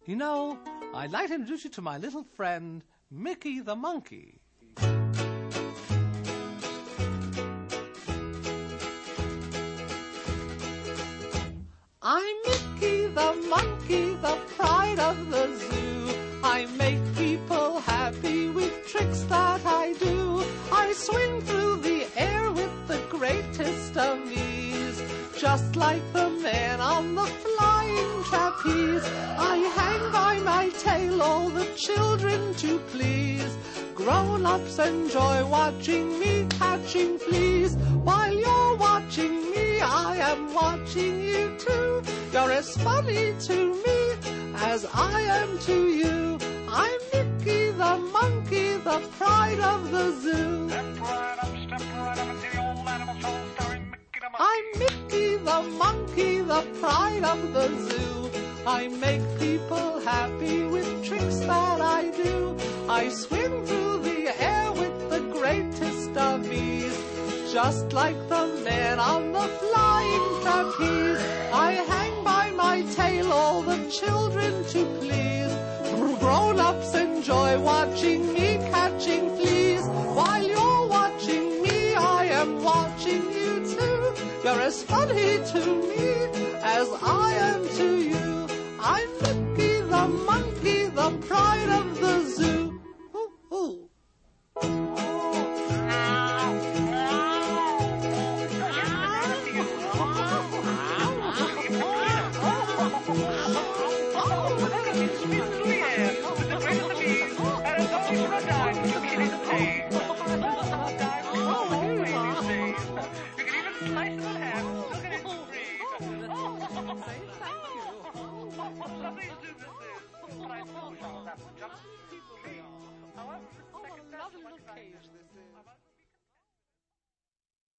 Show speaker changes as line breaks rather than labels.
You know, I'd like to introduce you to my little friend, Mickey the monkey. I'm Mickey the monkey, the pride of the zoo. I make people happy with tricks that I do. I swing through the air with the greatest of ease, just like the man on the flying trapeze. I hang by my tail all the children to please. Grown-ups enjoy watching me catching fleas. While you're watching me, I am watching you too. You're as funny to me as I am to you. I'm Mickey the monkey, the pride of the zoo.
Step right up into the old animal show starring Mickey the monkey.
I'm Mickey the monkey, the pride of the zoo. I make people happy with tricks that I do. I swim through the air with the greatest of ease, just like the man on the flying trapeze. I hang by my tail all the children to please. Grown-ups enjoy watching me catching fleas. While you're watching me, I am watching you too. You're as funny to me as I am to you. I'm Mickey the monkey, the pride of the zoo. Ooh, ooh.
Oh,